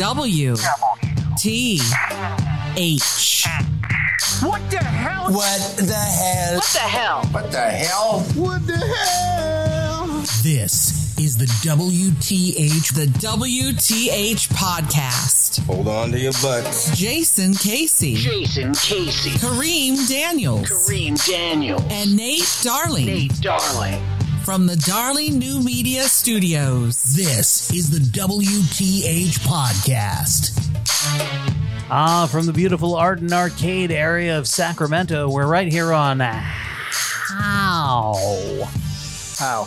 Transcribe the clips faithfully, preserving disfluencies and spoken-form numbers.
W T H. What the hell? What the hell? What the hell? What the hell? What the hell? This is the W T H, the W T H podcast. Hold on to your butts. Jason Casey. Jason Casey. Kareem Daniels. Kareem Daniels. And Nate Darling. Nate Darling. From the Darling New Media Studios. This is the W T H podcast. Ah, from the beautiful Art and Arcade area of Sacramento, we're right here on How. How?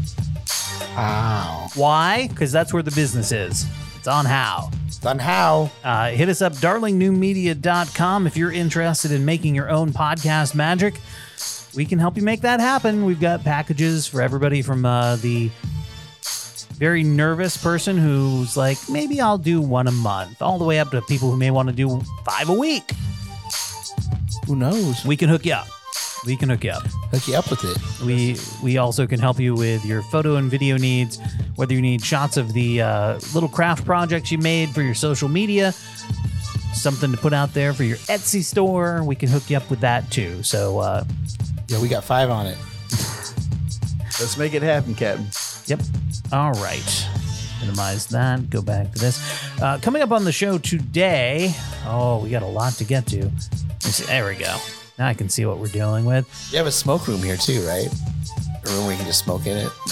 How? Why? Because that's where the business is. It's on How. It's on how. Uh, hit us up, darling new media dot com, if you're interested in making your own podcast magic. We can help you make that happen. We've got packages for everybody from uh, the very nervous person who's like, maybe I'll do one a month, all the way up to people who may want to do five a week. Who knows? We can hook you up. We can hook you up. Hook you up with it. We we also can help you with your photo and video needs, whether you need shots of the uh, little craft projects you made for your social media, something to put out there for your Etsy store. We can hook you up with that too. So, uh, Yeah, we got five on it. Let's make it happen, Captain. yep. All right. Minimize that. Go back to this. Uh, coming up on the show today. Oh, we got a lot to get to. Let's see. There we go. Now I can see what we're dealing with. You have a smoke room here too, right? A room where you can just smoke in it.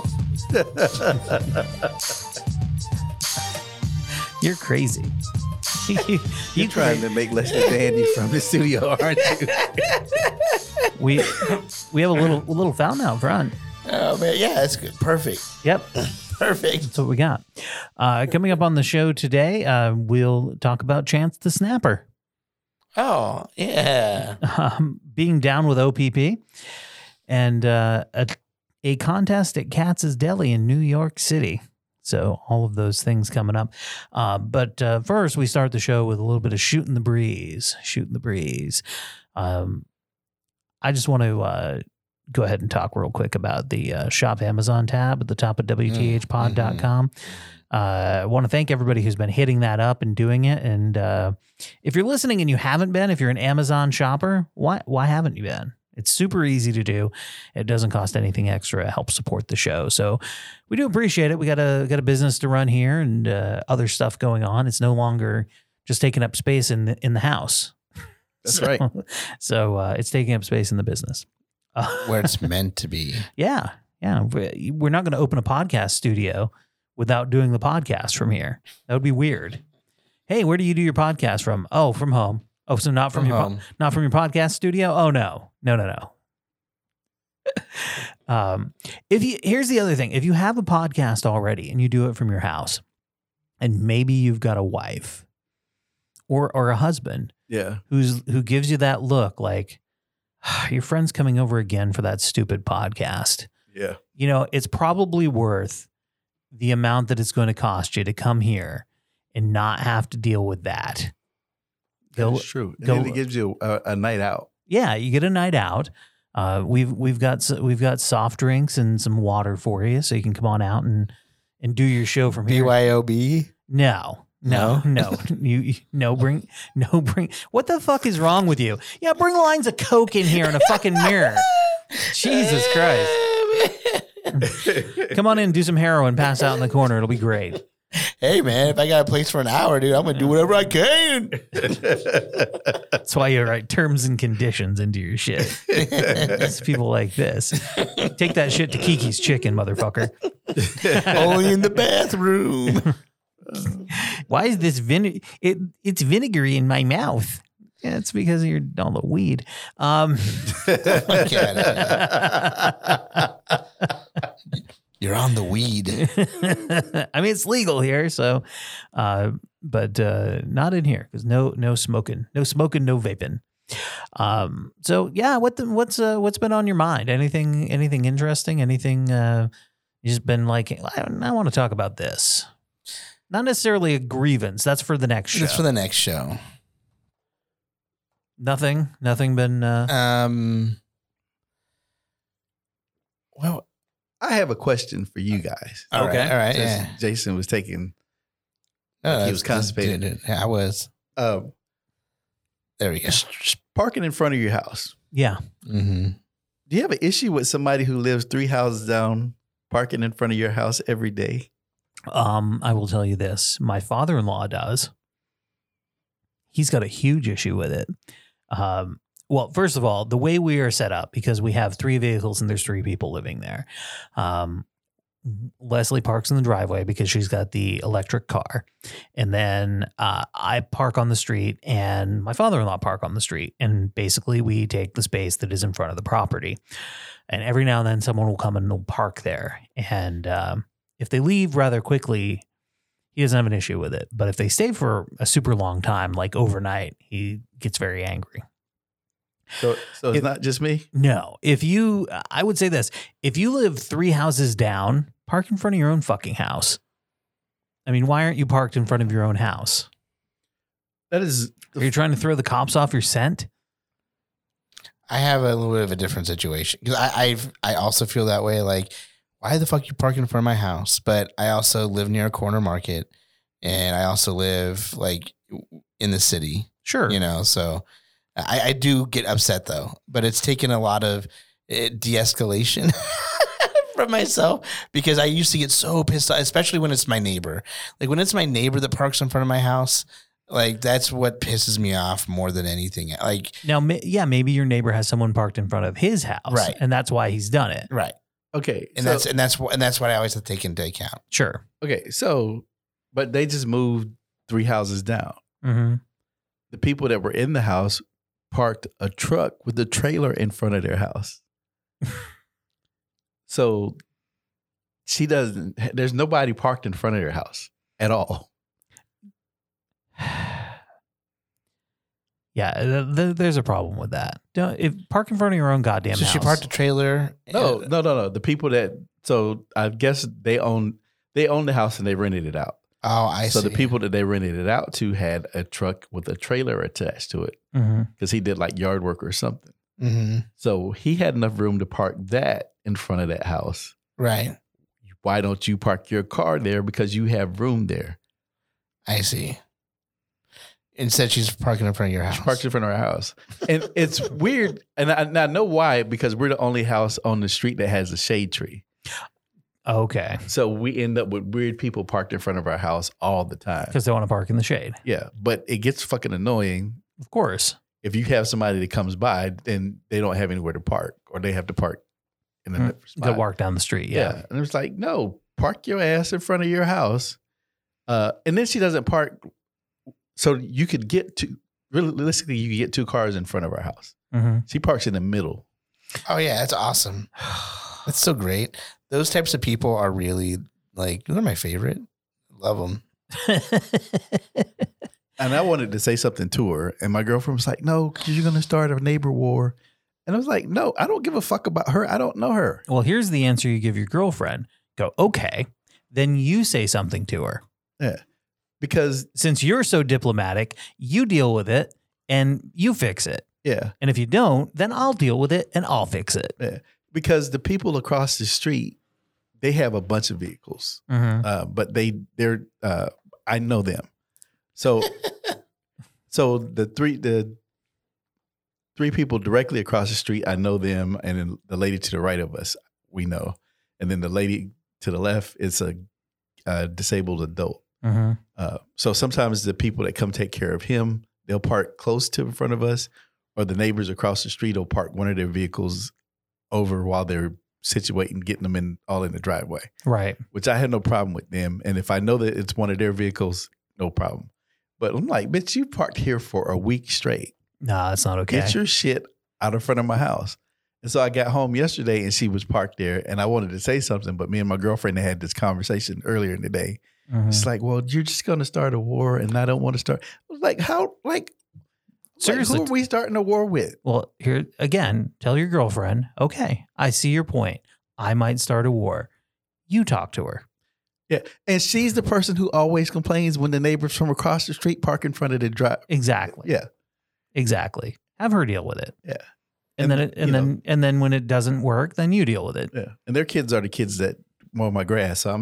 You're crazy. you, you You're trying to make Lester Dandy from the studio, aren't you? we we have a little a little fountain out front. Oh man, yeah, that's good. Perfect. Yep. Perfect. That's what we got. Uh, coming up on the show today, uh, we'll talk about Chance the Snapper Oh, yeah. um, being down with O P P and uh, a, a contest at Katz's Deli in New York City. So all of those things coming up. Uh, but uh, first, we start the show with a little bit of Shooting the Breeze. Shooting the Breeze. Um, I just want to uh, go ahead and talk real quick about the uh, Shop Amazon tab at the top of W T H pod dot com. Uh, I want to thank everybody who's been hitting that up and doing it. And uh, if you're listening and you haven't been, if you're an Amazon shopper, why why haven't you been? It's super easy to do. It doesn't cost anything extra. It helps support the show. So we do appreciate it. We got a got a business to run here and uh, other stuff going on. It's no longer just taking up space in the, in the house. That's So- right. So uh, it's taking up space in the business. Uh, Where it's meant to be. yeah. Yeah. We- We're not going to open a podcast studio without doing the podcast from here. That would be weird. Hey, where do you do your podcast from? Oh, from home. Oh, so not from, From your po- home. not from your podcast studio? Oh no. No, no, no. um, if you here's the other thing. If you have a podcast already and you do it from your house, and maybe you've got a wife or or a husband Yeah. who's who gives you that look like your friend's coming over again for that stupid podcast. Yeah. You know, it's probably worth the amount that it's going to cost you to come here and not have to deal with that. Go, That's true. And go- then it gives you a, a night out. yeah, you get a night out. Uh, we've we've got s- we've got soft drinks and some water for you, so you can come on out and and do your show from here. B Y O B. No, no, no, you you- no bring no bring. What the fuck is wrong with you? Yeah, bring lines of Coke in here and a fucking mirror. Jesus Christ. Come on in, do some heroin, pass out in the corner. It'll be great. Hey man, if I got a place for an hour, dude, I'm gonna do whatever I can. That's why you write terms and conditions into your shit. It's people like this. Take that shit to Kiki's Chicken, motherfucker. Only in the bathroom. Why is this vine- it? It's vinegary in my mouth. Yeah, it's because of your all the weed. Um, You're on the weed. I mean, it's legal here, so, uh, but uh, not in here because no, no smoking, no smoking, no vaping. Um, so yeah, what the, what's uh, what's been on your mind? Anything, anything interesting? Anything uh, you just been like? I, I want to talk about this. Not necessarily a grievance. That's for the next show. That's for the next show. Nothing. Nothing been. Uh, Um. Well, I have a question for you guys. All right. Okay. All right. Just Yeah. Jason was taking No, he that's- was constipated. dude, I was. Um, There we go. s- s- parking in front of your house. Yeah. Mm-hmm. Do you have an issue with somebody who lives three houses down parking in front of your house every day? Um, I will tell you this. My father-in-law does. He's got a huge issue with it. Um, well, first of all, the way we are set up, because we have three vehicles and there's three people living there. Um, Leslie parks in the driveway because she's got the electric car. And then uh, I park on the street and my father-in-law park on the street. And basically we take the space that is in front of the property. And every now and then someone will come and will park there. And um, if they leave rather quickly, he doesn't have an issue with it. But if they stay for a super long time, like overnight, he gets very angry. So, so it's If- not just me. No, if you, I would say this, if you live three houses down, park in front of your own fucking house. I mean, why aren't you parked in front of your own house? That is. Are you trying to throw the cops off your scent? I have a little bit of a different situation because I I've, I also feel that way. Like, why the fuck you parking in front of my house? But I also live near a corner market, and I also live like in the city. Sure. You know, so I, I do get upset though. But it's taken a lot of uh, de-escalation from myself because I used to get so pissed off, especially when it's my neighbor. Like when it's my neighbor that parks in front of my house. Like that's what pisses me off more than anything. Like Now, ma- yeah, maybe your neighbor has someone parked in front of his house. Right. And that's why he's done it. right. Okay. And so- that's and that's what and that's what I always have to take into account. Sure. okay. So, but they just moved three houses down. Mm-hmm. The people that were in the house parked a truck with a trailer in front of their house. So she doesn't, there's nobody parked in front of their house at all. Yeah, th- th- there's a problem with that. Don't if park in front of your own goddamn So house. she parked a trailer. No, uh, no, no, no. The people that, so I guess they own, they own the house and they rented it out. Oh, I so see. the people that they rented it out to had a truck with a trailer attached to it Mm-hmm. because he did like yard work or something. hmm So he had enough room to park that in front of that house. Right. Why don't you park your car there? Because you have room there. I see. Instead, she's parking in front of your house. She parked in front of our house. And it's weird. And I, and I know why, because we're the only house on the street that has a shade tree. Okay. So we end up with weird people parked in front of our house all the time. Because they want to park in the shade. Yeah. But it gets fucking annoying Of course. if you have somebody that comes by and they don't have anywhere to park or they have to park in another Go spot. walk down the street. Yeah. Yeah. And it's like, no, park your ass in front of your house. Uh, and then she doesn't park. So you could get to, realistically, you could get two cars in front of our house. Mm-hmm. She parks in the middle. Oh yeah, that's awesome. That's so great. Those types of people are really like they're my favorite. Love them. And I wanted to say something to her. And my girlfriend was like, no, because you're going to start a neighbor war. And I was like, no, I don't give a fuck about her. I don't know her. Well, here's the answer you give your girlfriend. Go, okay. Then you say something to her. Yeah. Because, Since you're so diplomatic, you deal with it and you fix it. yeah. And if you don't, then I'll deal with it and I'll fix it. Yeah. Because the people across the street, they have a bunch of vehicles. Mm-hmm. Uh, but they, they're, uh, I know them. So, so the three, the three people directly across the street, I know them. And then the lady to the right of us, we know. And then the lady to the left is a, a disabled adult. Mm-hmm. Uh, so sometimes the people that come take care of him, they'll park close to in front of us, or the neighbors across the street will park one of their vehicles over while they're situating, getting them in all in the driveway, Right. which I had no problem with them. And if I know that it's one of their vehicles, no problem. But I'm like, bitch, you parked here for a week straight. Nah, that's not okay. Get your shit out of front of my house. And so I got home yesterday and she was parked there and I wanted to say something, but me and my girlfriend had this conversation earlier in the day. Mhm. It's like, well, you're just going to start a war and I don't want to start. I was like, how, like, Seriously. like, who are we starting a war with? Well, here again, tell your girlfriend, okay, I see your point. I might start a war. You talk to her. Yeah. And she's the person who always complains when the neighbors from across the street park in front of the drive. Exactly. Yeah. Exactly. Have her deal with it. Yeah. And, And, then it, and you know- then and then when it doesn't work, then you deal with it. Yeah. And their kids are the kids that mow my grass. So I'm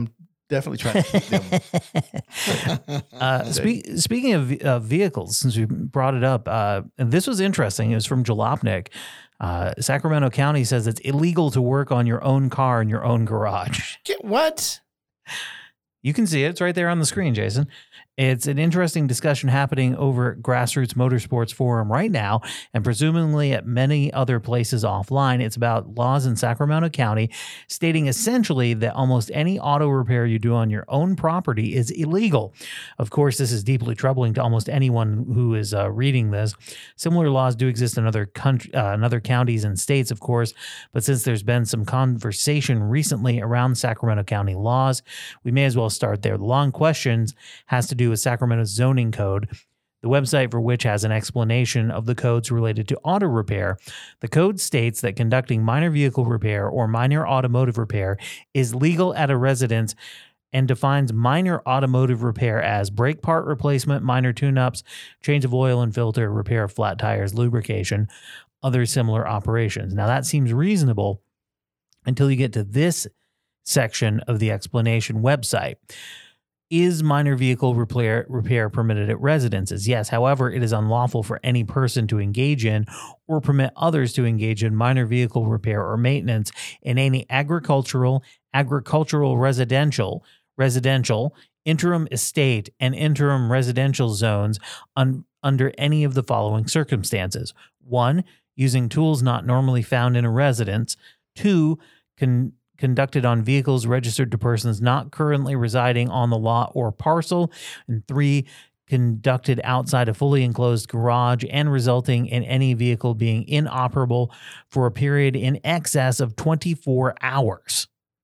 definitely trying to keep them. uh, spe- speaking of uh, vehicles, since we brought it up, uh, and this was interesting. It was from Jalopnik. Uh, Sacramento County says it's illegal to work on your own car in your own garage. Get what? You can see it. It's right there on the screen, Jason. It's an interesting discussion happening over at Grassroots Motorsports Forum right now, and presumably at many other places offline. It's about laws in Sacramento County stating essentially that almost any auto repair you do on your own property is illegal. Of course, this is deeply troubling to almost anyone who is uh, reading this. Similar laws do exist in other country, uh, in other counties and states, of course, but since there's been some conversation recently around Sacramento County laws, we may as well start there. The long questions has to do with Sacramento's zoning code, the website for which has an explanation of the codes related to auto repair. The code states that conducting minor vehicle repair or minor automotive repair is legal at a residence and defines minor automotive repair as brake part replacement, minor tune-ups, change of oil and filter, repair of flat tires, lubrication, other similar operations. Now that seems reasonable until you get to this section of the explanation website. Is minor vehicle repair, repair permitted at residences? Yes. However, it is unlawful for any person to engage in or permit others to engage in minor vehicle repair or maintenance in any agricultural, agricultural residential, residential, interim estate, and interim residential zones un, under any of the following circumstances. One, using tools not normally found in a residence. Two, con conducted on vehicles registered to persons not currently residing on the lot or parcel. And three, conducted outside a fully enclosed garage and resulting in any vehicle being inoperable for a period in excess of twenty-four hours.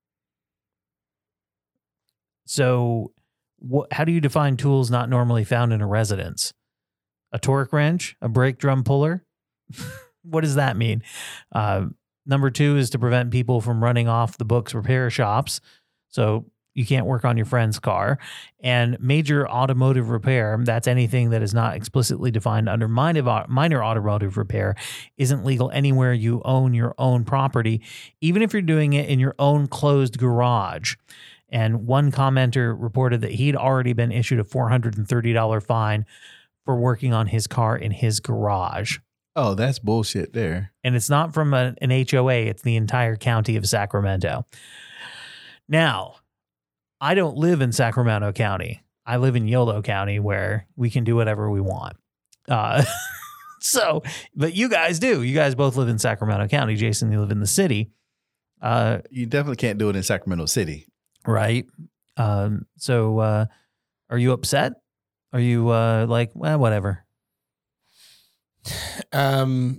So wh- how do you define tools not normally found in a residence? A torque wrench, a brake drum puller? What does that mean? Uh, Number two is to prevent people from running off the books repair shops. So you can't work on your friend's car. And major automotive repair, that's anything that is not explicitly defined under minor, minor automotive repair, isn't legal anywhere you own your own property, even if you're doing it in your own closed garage. And one commenter reported that he'd already been issued a four hundred thirty dollars fine for working on his car in his garage. Oh, that's bullshit there. And it's not from a, an H O A. It's the entire county of Sacramento. Now, I don't live in Sacramento County. I live in Yolo County, where we can do whatever we want. Uh, so, but you guys do. You guys both live in Sacramento County. Jason, you live in the city. Uh, You definitely can't do it in Sacramento City. right. Um, so uh, are you upset? Are you uh, like, well, whatever? Um,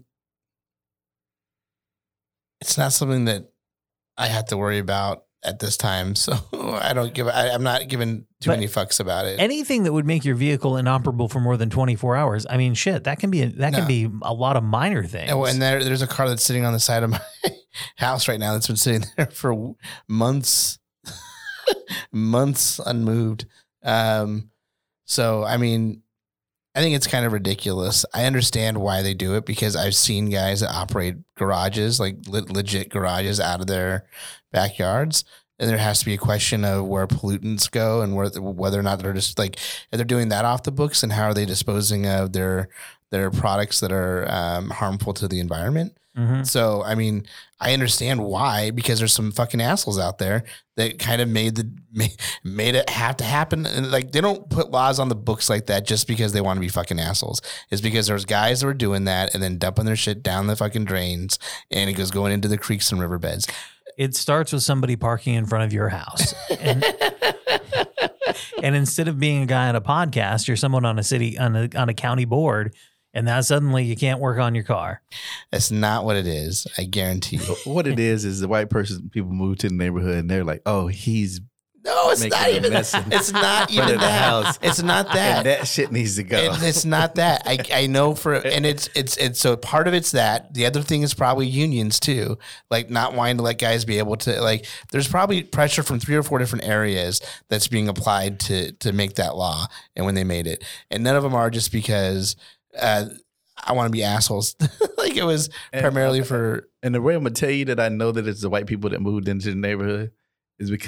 it's not something that I have to worry about at this time, so I don't give. I, I'm not giving too But many fucks about it. Anything that would make your vehicle inoperable for more than twenty-four hours. I mean, shit, that can be a, that No. can be a lot of minor things. Oh, and there, there's a car that's sitting on the side of my house right now that's been sitting there for months, months unmoved. Um, so I mean. I think it's kind of ridiculous. I understand why they do it because I've seen guys that operate garages, like le- legit garages out of their backyards. And there has to be a question of where pollutants go and where, whether or not they're just like, if they're doing that off the books, and how are they disposing of their, their products that are um, harmful to the environment. Mm-hmm. So, I mean, I understand why, because there's some fucking assholes out there that kind of made the made, made it have to happen. And like, they don't put laws on the books like that just because they want to be fucking assholes. It's because there's guys that were doing that and then dumping their shit down the fucking drains, and it goes going into the creeks and riverbeds. It starts with somebody parking in front of your house. And, and instead of being a guy on a podcast, you're someone on a city, on a, on a county board. And now suddenly you can't work on your car. That's not what it is. I guarantee you. What it is is the white person, people move to the neighborhood and they're like, oh, he's No, it's making not a even mess that. in It's not front even of the that. house. It's not that. and that shit needs to go. It, it's not that. I I know for and it's it's it's so part of it's that. The other thing is probably unions too, like not wanting to let guys be able to like. There's probably pressure from three or four different areas that's being applied to to make that law. And when they made it, and none of them are just because uh, I want to be assholes. Like it was And- primarily for And the way I'm gonna tell you that I know that it's the white people that moved into the neighborhood is because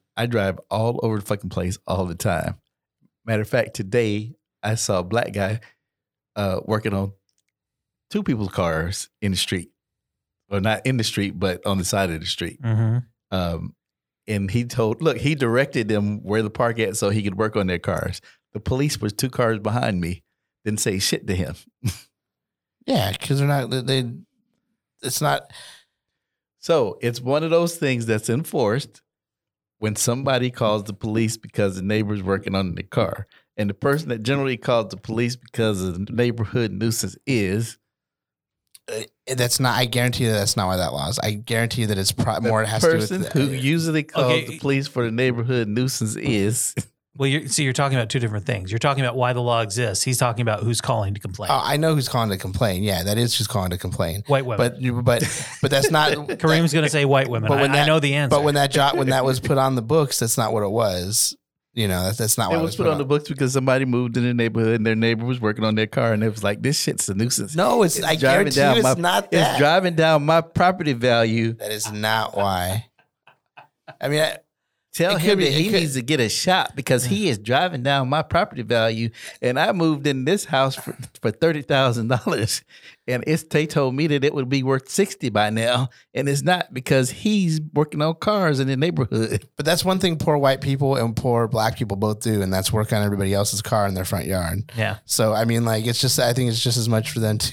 I drive all over the fucking place all the time. Matter of fact, today I saw a black guy uh, working on two people's cars in the street. Well, not in the street, but on the side of the street. Mm-hmm. Um, and he told, look, he directed them where to park at so he could work on their cars. The police was two cars behind me. Didn't say shit to him. Yeah, because they're not, they, they, it's not. So it's one of those things that's enforced when somebody calls the police because the neighbor's working on the car. And the person that generally calls the police because of the neighborhood nuisance is. Uh, that's not, I guarantee you that that's not why that law is. I guarantee you that it's pro- more, it has person to do with who usually calls Okay. the police for the neighborhood nuisance is. Well, you're, see, you're talking about two different things. You're talking about why the law exists. He's talking about who's calling to complain. Oh, I know who's calling to complain. Yeah, that is who's calling to complain. White women. But but but that's not. Kareem's going to say white women. But when I, I that- know the answer. But when that job when that was put on the books, that's not what it was. You know, that's, that's not It what was put on the books because somebody moved in the neighborhood and their neighbor was working on their car and it was like, this shit's a nuisance. No, it's, I guarantee you it's my, not that. It's driving down my property value. That is not why. I mean, I, Tell It him could be- that he it could- needs to get a shot because he is driving down my property value. And I moved in this house for, for thirty thousand dollars. And it's they told me that it would be worth sixty by now. And it's not because he's working on cars in the neighborhood. but that's one thing poor white people and poor black people both do, and that's work on everybody else's car in their front yard. yeah. So I mean, like, it's just I think it's just as much for them too.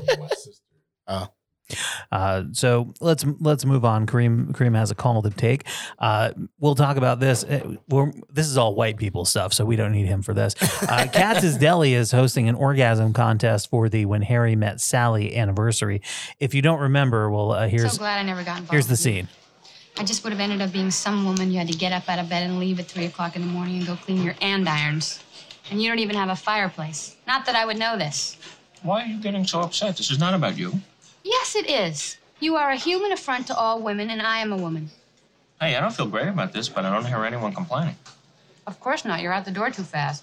Oh, Uh, so let's let's move on. Kareem Kareem has a call to take. Uh, we'll talk about this. Uh, We're, this is all white people stuff, so we don't need him for this. Uh, Katz's Deli is hosting an orgasm contest for the When Harry Met Sally anniversary. If you don't remember, well, uh, here's so glad I never got involved. here's the with you. scene. I just would have ended up being some woman you had to get up out of bed and leave at three o'clock in the morning and go clean your andirons. And you don't even have a fireplace. Not that I would know this. Why are you getting so upset? This is not about you. Yes, it is. You are a human affront to all women, and I am a woman. Hey, I don't feel great about this, but I don't hear anyone complaining. Of course not. You're out the door too fast.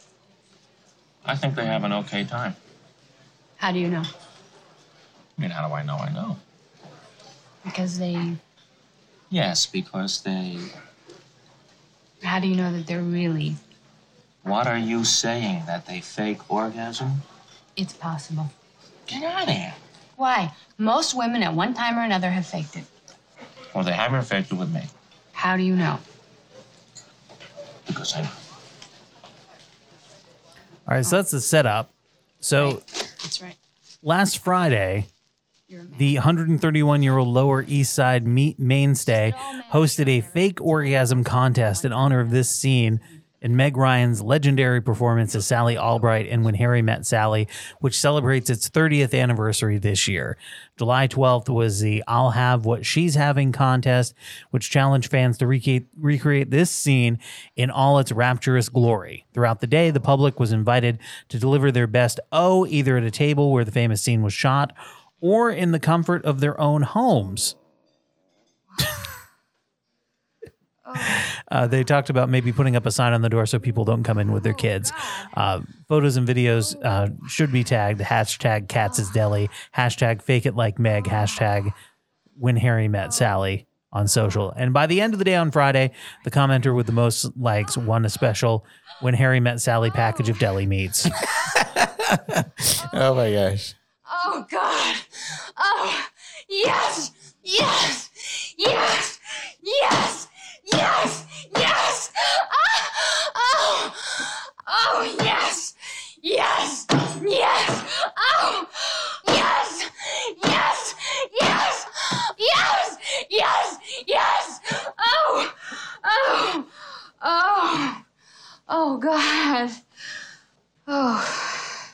I think they have an okay time. How do you know? I mean, how do I know I know? Because they... Yes, because they... How do you know that they're really... What are you saying? That they fake orgasm? It's possible. Get out of here. Why? Most women at one time or another have faked it. Well, they haven't faked it with me. How do you know? Because I know. All right, so that's the setup. So That's right. last Friday, You're a man. the one hundred thirty-one-year-old Lower East Side meat mainstay hosted a fake orgasm contest in honor of this scene in Meg Ryan's legendary performance as Sally Albright in When Harry Met Sally, which celebrates its thirtieth anniversary this year. July twelfth was the I'll Have What She's Having contest, which challenged fans to recreate, recreate this scene in all its rapturous glory. Throughout the day, the public was invited to deliver their best O, either at a table where the famous scene was shot or in the comfort of their own homes. Uh, they talked about maybe putting up a sign on the door so people don't come in with their kids. Uh, photos and videos uh, should be tagged hashtag Katz's Deli, hashtag Fake It Like Meg, hashtag When Harry Met Sally on social. And by the end of the day on Friday, the commenter with the most likes won a special When Harry Met Sally package of deli meats. oh my gosh. Oh, God. Oh, yes, yes, yes, yes, yes, yes. Ah, oh, oh, yes, yes, yes. Oh, yes, yes, yes, yes, yes, yes. Oh, oh, oh, oh, God. Oh.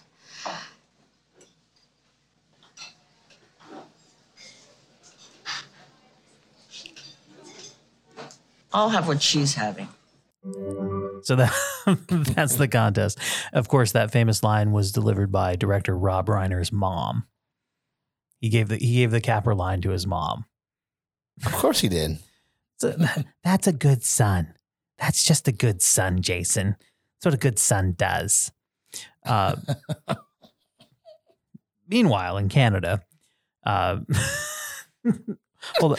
I'll have what she's having. So that that's the contest. Of course, that famous line was delivered by director Rob Reiner's mom. He gave the he gave the capper line to his mom. Of course he did. So, that's a good son. That's just a good son, Jason. That's what a good son does. Uh, meanwhile, in Canada, uh, Hold on.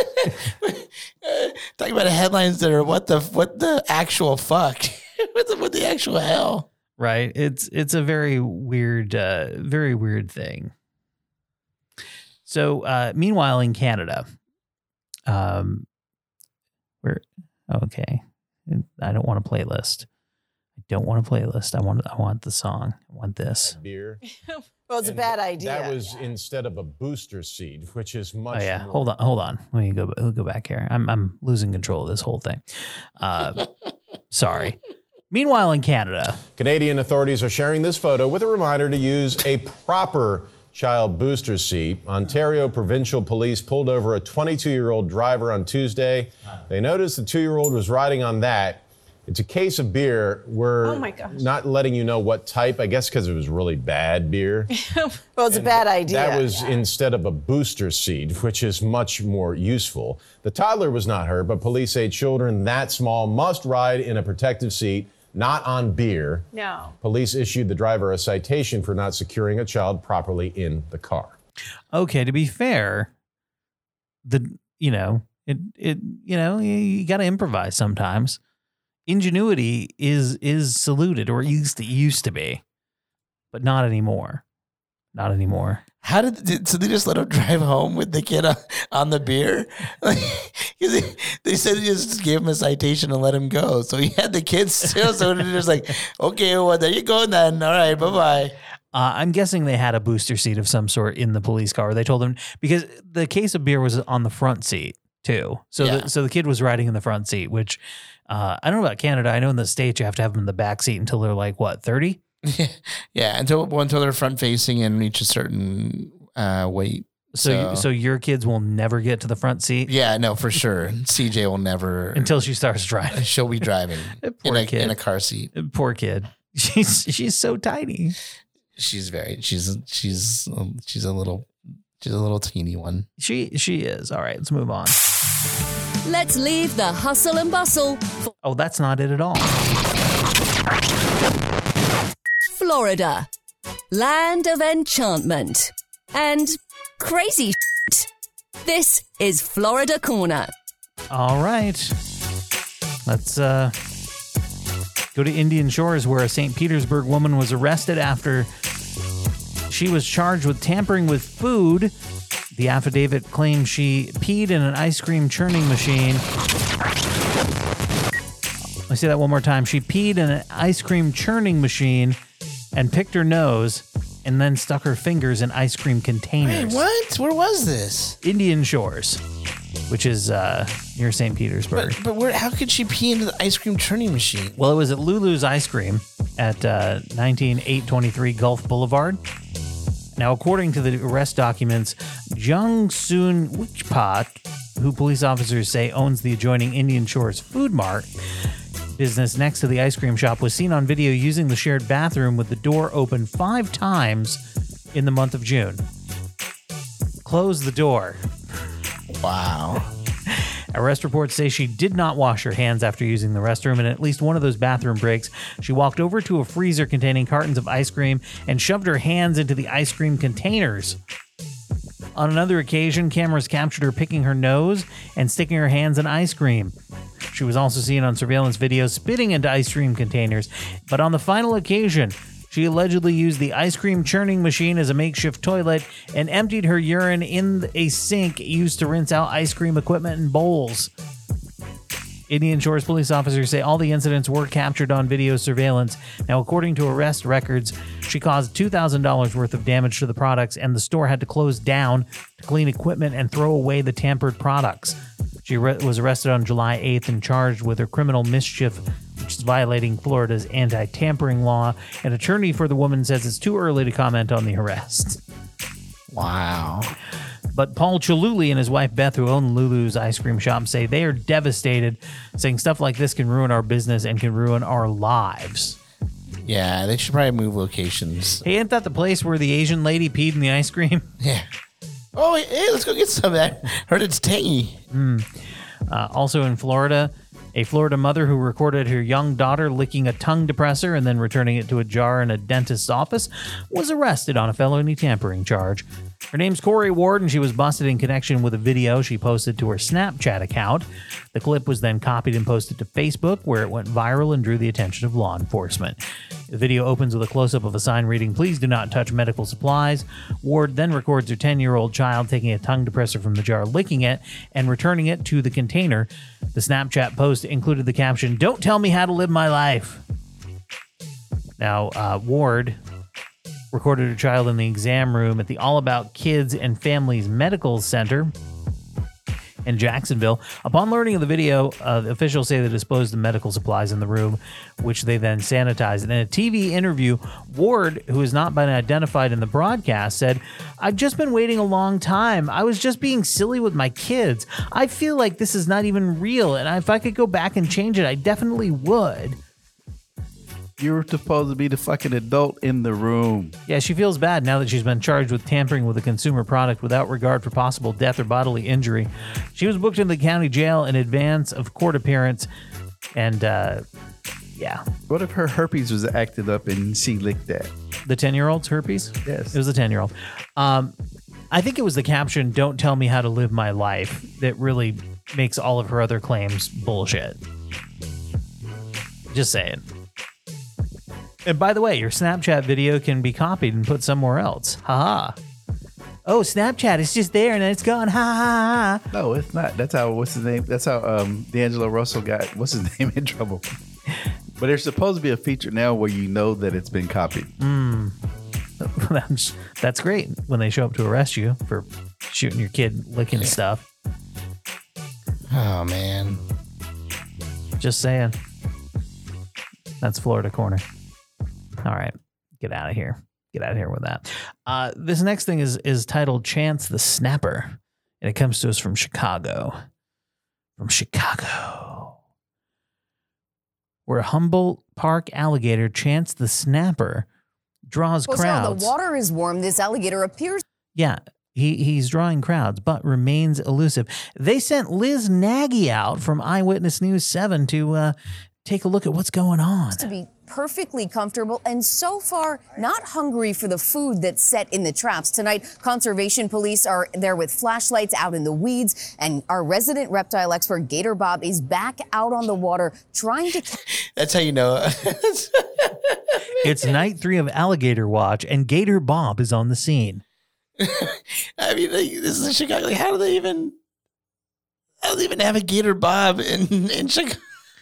Talking about headlines that are what the what the actual fuck? what, the, what the actual hell? Right. It's it's a very weird, uh, very weird thing. So, uh, meanwhile, in Canada, um, we're okay. I don't want a playlist. I don't want a playlist. I want I want the song. I want this. Beer. Well, it's And a bad idea. That was instead of a booster seat, which is much. Oh yeah, more- hold on, hold on. Let me go. Let me go back here. I'm I'm losing control of this whole thing. Uh, sorry. Meanwhile, in Canada, Canadian authorities are sharing this photo with a reminder to use a proper child booster seat. Ontario Provincial Police pulled over a twenty-two-year-old driver on Tuesday. They noticed the two-year-old was riding on that. It's a case of beer. We're Oh my gosh. not letting you know what type, I guess because it was really bad beer. Well, it's a bad idea. That was instead of a booster seat, which is much more useful. The toddler was not hurt, but police say children that small must ride in a protective seat, not on beer. No. Police issued the driver a citation for not securing a child properly in the car. okay. To be fair, the you know it it you know you, you got to improvise sometimes. Ingenuity is is saluted, or used to used to be, but not anymore. Not anymore. How did, did so they just let him drive home with the kid on, on the beer? Like, 'cause they, they said they just gave him a citation and let him go. So he had the kids still. So they're just like, okay, well there you go then. All right, bye bye. Uh, I'm guessing they had a booster seat of some sort in the police car. They told him because the case of beer was on the front seat too. So Yeah. the, so the kid was riding in the front seat, which uh, I don't know about Canada. I know in the States you have to have them in the back seat until they're like what thirty. Yeah, until until they're front facing and reach a certain uh, weight. So So, you, so your kids will never get to the front seat yeah, no, for sure. C J will never until she starts driving. she'll be driving in Poor a kid. in a car seat. Poor kid. She's she's so tiny. She's very she's she's she's a little she's a little teeny one. She she is. All right, let's move on. Let's leave the hustle and bustle. Oh, that's not it at all. Florida, land of enchantment and crazy shit. This is Florida Corner. All right. Let's uh, go to Indian Shores, where a Saint Petersburg woman was arrested after she was charged with tampering with food. The affidavit claims she peed in an ice cream churning machine. Let me say that one more time. She peed in an ice cream churning machine and picked her nose and then stuck her fingers in ice cream containers. Wait, what? Where was this? Indian Shores, which is uh, near Saint Petersburg. But but where? How could she pee into the ice cream churning machine? Well, it was at Lulu's Ice Cream at uh, nineteen eight twenty-three Gulf Boulevard. Now, according to the arrest documents, Jung Soon Wichpat, who police officers say owns the adjoining Indian Shores Food Mart business next to the ice cream shop, was seen on video using the shared bathroom with the door open five times in the month of June. Close the door. Wow. Arrest reports say she did not wash her hands after using the restroom, and at least one of those bathroom breaks, she walked over to a freezer containing cartons of ice cream and shoved her hands into the ice cream containers. On another occasion, cameras captured her picking her nose and sticking her hands in ice cream. She was also seen on surveillance video spitting into ice cream containers, but on the final occasion, she allegedly used the ice cream churning machine as a makeshift toilet and emptied her urine in a sink used to rinse out ice cream equipment and bowls. Indian Shores police officers say all the incidents were captured on video surveillance. Now, according to arrest records, she caused two thousand dollars worth of damage to the products, and the store had to close down to clean equipment and throw away the tampered products. She re- was arrested on July eighth and charged with her criminal mischief, which is violating Florida's anti-tampering law. An attorney for the woman says it's too early to comment on the arrest. Wow. But Paul Chaluli and his wife Beth, who own Lulu's ice cream shop, say they are devastated, saying stuff like this can ruin our business and can ruin our lives. Yeah, they should probably move locations. Hey, ain't that the place where the Asian lady peed in the ice cream? Yeah. Oh, hey, let's go get some of that. Heard it's tangy. Mm. Uh, also in Florida, a Florida mother who recorded her young daughter licking a tongue depressor and then returning it to a jar in a dentist's office was arrested on a felony tampering charge. Her name's Corey Ward, and she was busted in connection with a video she posted to her Snapchat account. The clip was then copied and posted to Facebook, where it went viral and drew the attention of law enforcement. The video opens with a close-up of a sign reading, "Please do not touch medical supplies." Ward then records her ten-year-old child taking a tongue depressor from the jar, licking it, and returning it to the container. The Snapchat post included the caption, "Don't tell me how to live my life." Now, uh, Ward recorded her child in the exam room at the All About Kids and Families Medical Center in Jacksonville. Upon learning of the video, uh, the officials say they disposed of medical supplies in the room, which they then sanitized. In a T V interview, Ward, who has not been identified in the broadcast, said, "I've just been waiting a long time. I was just being silly with my kids. I feel like this is not even real, and if I could go back and change it, I definitely would." You were supposed to be the fucking adult in the room. Yeah, she feels bad now that she's been charged with tampering with a consumer product without regard for possible death or bodily injury. She was booked into the county jail in advance of court appearance, and uh, yeah. What if her herpes was acted up and she licked that? The ten-year-old's herpes? Yes. It was the ten-year-old. Um, I think it was the caption, "Don't tell me how to live my life," that really makes all of her other claims bullshit. Just saying. And by the way, your Snapchat video can be copied and put somewhere else. Ha ha. Oh, Snapchat, it's just there and then it's gone. Ha ha ha. No, it's not. That's how, what's his name? That's how um, D'Angelo Russell got, what's his name, in trouble. But there's supposed to be a feature now where you know that it's been copied. Mm. That's, that's great when they show up to arrest you for shooting your kid licking stuff. Oh, man. Just saying. That's Florida Corner. All right, get out of here. Get out of here with that. Uh, this next thing is is titled Chance the Snapper, and it comes to us from Chicago. From Chicago. Where Humboldt Park alligator Chance the Snapper draws well, crowds. So the water is warm. This alligator appears... Yeah, he, he's drawing crowds, but remains elusive. They sent Liz Nagy out from Eyewitness News seven to uh, take a look at what's going on. To be perfectly comfortable and so far not hungry for the food that's set in the traps. Tonight, conservation police are there with flashlights out in the weeds, and our resident reptile expert Gator Bob is back out on the water trying to... That's how you know. It's night three of Alligator Watch, and Gator Bob is on the scene. I mean, like, this is Chicago. Like, how do they even... How do they even have a Gator Bob in, in Chicago?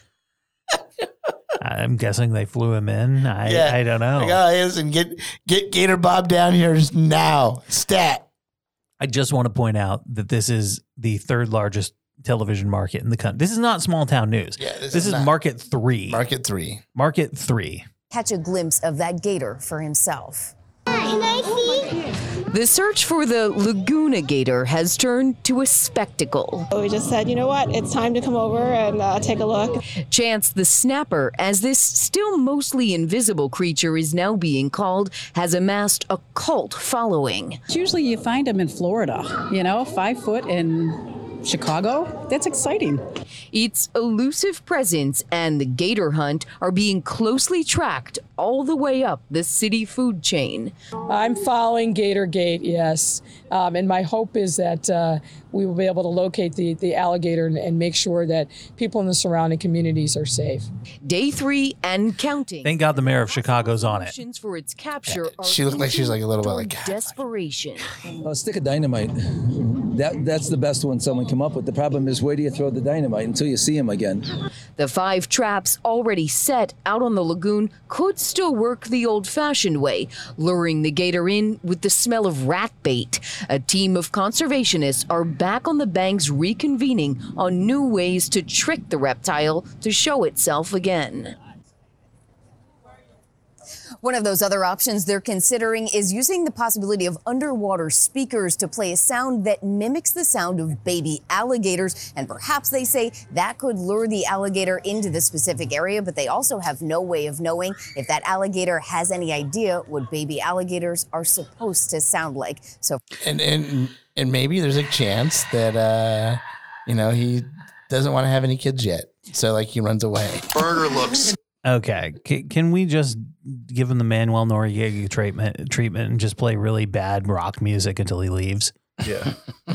I'm guessing they flew him in. I Yeah. I don't know. Like, oh, listen, get get Gator Bob down here just now. Stat. I just want to point out that this is the third largest television market in the country. This is not small town news. Yeah, this, this is, is not. market three. Market three. Market three. catch a glimpse of that gator for himself. Can I see? The search for the Laguna gator has turned to a spectacle. We just said, you know what, it's time to come over and uh, take a look. Chance the Snapper, as this still mostly invisible creature is now being called, has amassed a cult following. Usually you find them in Florida, you know, five foot in Chicago. That's exciting. Its elusive presence and the gator hunt are being closely tracked all the way up the city food chain. I'm following Gatorgate, yes. Um, and my hope is that uh, we will be able to locate the, the alligator and, and make sure that people in the surrounding communities are safe. Day three and counting. Thank God the mayor of Chicago's on it. For its capture are She looked like she was like a little bit like desperation. A stick of dynamite. That that's the best one someone come up with. The problem is, where do you throw the dynamite until you see him again? The five traps already set out on the lagoon could still work the old-fashioned way, luring the gator in with the smell of rat bait. A team of conservationists are back on the banks reconvening on new ways to trick the reptile to show itself again. One of those other options they're considering is using the possibility of underwater speakers to play a sound that mimics the sound of baby alligators. And perhaps they say that could lure the alligator into the specific area, but they also have no way of knowing if that alligator has any idea what baby alligators are supposed to sound like. So, and and and maybe there's a chance that uh, you know, he doesn't want to have any kids yet, so like he runs away. Burger looks. Okay. Can, can we just give him the Manuel Noriega treatment, treatment and just play really bad rock music until he leaves? Yeah.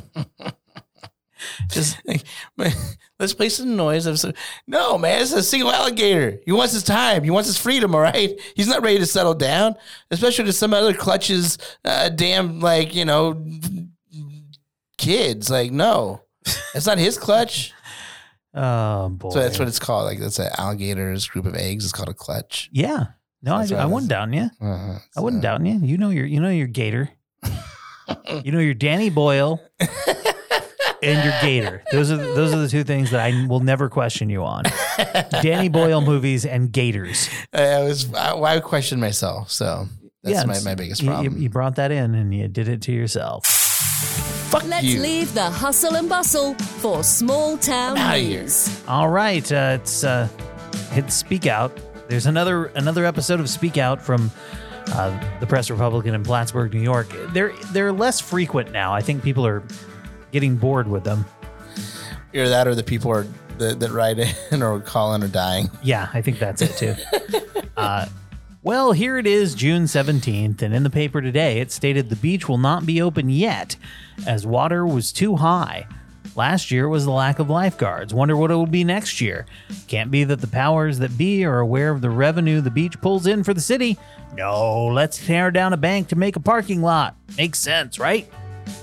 Just let's play some noise of some. No, man, it's a single alligator. He wants his time. He wants his freedom. All right, he's not ready to settle down, especially to some other clutches. Uh, damn, like you know, kids. Like, no, it's not his clutch. Oh boy! So that's what it's called. Like that's an alligator's group of eggs. It's called a clutch. Yeah. No, I, I wouldn't doubt you. Uh-huh. I wouldn't doubt you. You know your, you know your gator. You know your Danny Boyle. And your gator. Those are those are the two things that I will never question you on. Danny Boyle movies and gators. I was I, I question myself, so that's Yeah, my, it's- my biggest you- problem. You, you brought that in and you did it to yourself. Fuck Let's you. leave the hustle and bustle for small town I'm outta here. news. All right, uh, it's uh, it's Speak Out. There's another another episode of Speak Out from uh, the Press Republican in Plattsburgh, New York. They're they're less frequent now. I think people are getting bored with them. Either that or the people are that, that write in or call in are dying. Yeah, I think that's it too. uh, well, here it is, June seventeenth, and in the paper today, it stated the beach will not be open yet as water was too high. Last year was the lack of lifeguards. Wonder what it will be next year. Can't be that the powers that be are aware of the revenue the beach pulls in for the city. No, let's tear down a bank to make a parking lot. Makes sense, right?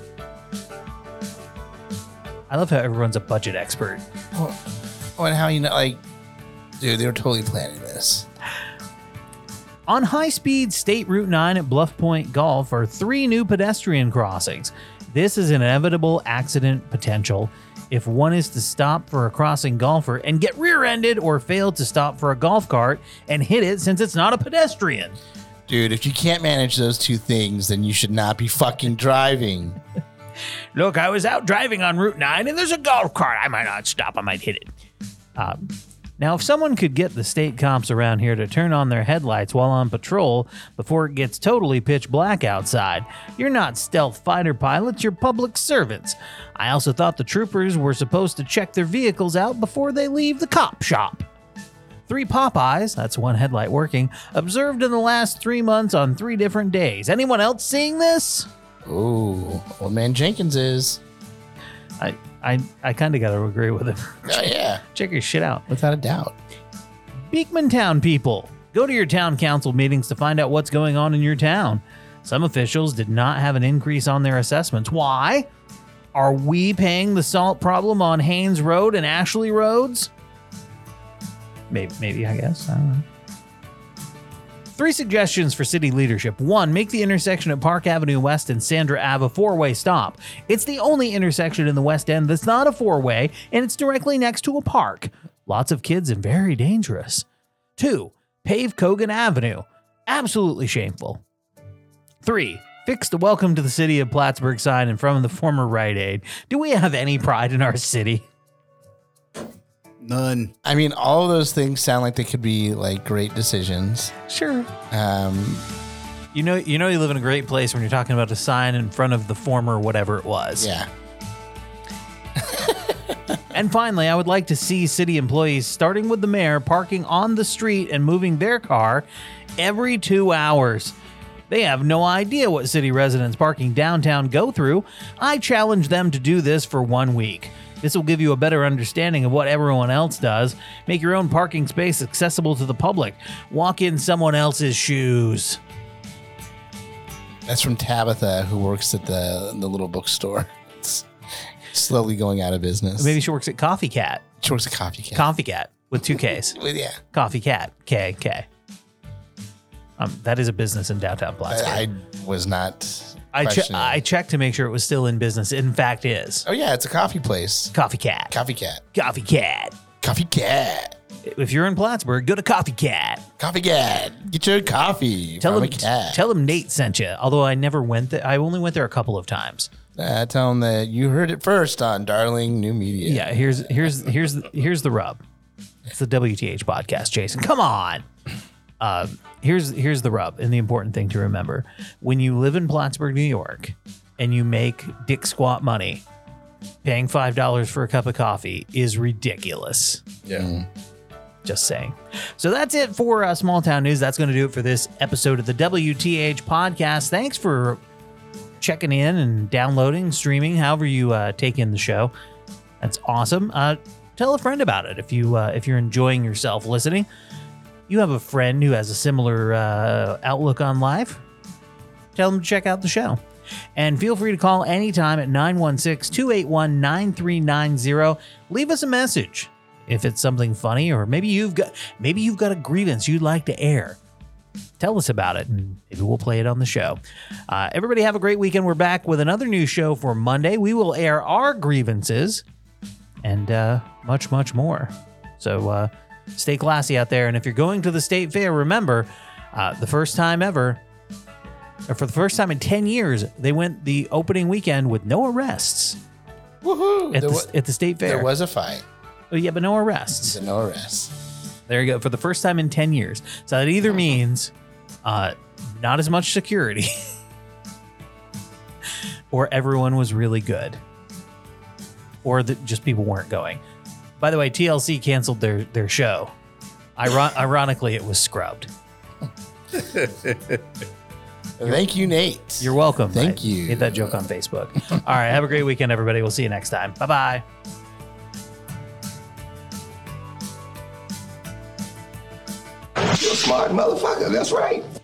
I love how everyone's a budget expert. Oh, oh, and how you know, like, dude, they were totally planning this. On high-speed State Route nine at Bluff Point Golf are three new pedestrian crossings. This is an inevitable accident potential if one is to stop for a crossing golfer and get rear-ended or fail to stop for a golf cart and hit it since it's not a pedestrian. Dude, if you can't manage those two things, then you should not be fucking driving. Look, I was out driving on Route nine and there's a golf cart. I might not stop. I might hit it. Um, now, if someone could get the state cops around here to turn on their headlights while on patrol before it gets totally pitch black outside, you're not stealth fighter pilots, you're public servants. I also thought the troopers were supposed to check their vehicles out before they leave the cop shop. Three Popeyes, that's one headlight working, observed in the last three months on three different days. Anyone else seeing this? Ooh, old man Jenkins is. I I, I kind of got to agree with him. Oh, yeah. Check your shit out. Without a doubt. Beekman Town people, go to your town council meetings to find out what's going on in your town. Some officials did not have an increase on their assessments. Why? Are we paying the salt problem on Haynes Road and Ashley Roads? Maybe, maybe I guess. I don't know. Three suggestions for city leadership. One, make the intersection at Park Avenue West and Sandra Ave a four-way stop. It's the only intersection in the West End that's not a four-way, and it's directly next to a park. Lots of kids and very dangerous. Two, pave Cogan Avenue. Absolutely shameful. Three, fix the Welcome to the City of Plattsburgh sign in front of the former Rite Aid. Do we have any pride in our city? None. I mean, all of those things sound like they could be like great decisions. Sure. Um, you know, you know, you live in a great place when you're talking about a sign in front of the former whatever it was. Yeah. And finally, I would like to see city employees, starting with the mayor, parking on the street and moving their car every two hours. They have no idea what city residents parking downtown go through. I challenge them to do this for one week. This will give you a better understanding of what everyone else does. Make your own parking space accessible to the public. Walk in someone else's shoes. That's from Tabitha, who works at the the little bookstore. It's slowly going out of business. Maybe she works at Coffee Cat. She works at Coffee Cat. Coffee Cat with two Ks. Yeah. Coffee Cat. K K. Um, that is a business in downtown Plattsburgh. I, I was not. I, che- questioning it. I checked to make sure it was still in business. It in fact is. Oh yeah, it's a coffee place. Coffee Cat. Coffee Cat. Coffee Cat. Coffee Cat. If you're in Plattsburgh, go to Coffee Cat. Coffee Cat. Get your coffee Tell from them, a cat. tell them Nate sent you. Although I never went there. I only went there a couple of times. Uh, tell them that you heard it first on Darling New Media. Yeah, here's here's here's here's the rub. It's the W T H podcast, Jason. Come on. Uh, here's here's the rub and the important thing to remember. When you live in Plattsburgh, New York, and you make dick squat money, paying five dollars for a cup of coffee is ridiculous. Yeah. Just saying. So that's it for uh, Small Town News. That's going to do it for this episode of the W T H podcast. Thanks for checking in and downloading, streaming, however you uh, take in the show. That's awesome. Uh, tell a friend about it if you uh, if you're enjoying yourself listening. You have a friend who has a similar uh, outlook on life. Tell them to check out the show. And feel free to call anytime at nine one six, two eight one, nine three nine zero. Leave us a message if it's something funny, or maybe you've got maybe you've got a grievance you'd like to air. Tell us about it, and maybe we'll play it on the show. Uh, everybody have a great weekend. We're back with another new show for Monday. We will air our grievances and uh, much, much more. So uh, stay classy out there. And if you're going to the state fair, remember, uh, the first time ever, or for the first time in ten years, they went the opening weekend with no arrests. Woohoo! At, There the, wa- at the state fair. There was a fight. Oh, yeah, but no arrests. No arrests. There you go. For the first time in ten years. So that either means uh, not as much security or everyone was really good, or that just people weren't going. By the way, T L C canceled their, their show. Iron- ironically, it was scrubbed. Thank you, Nate. You're welcome. Thank I you. Made that joke on Facebook. All right. Have a great weekend, everybody. We'll see you next time. Bye-bye. You're a smart motherfucker. That's right.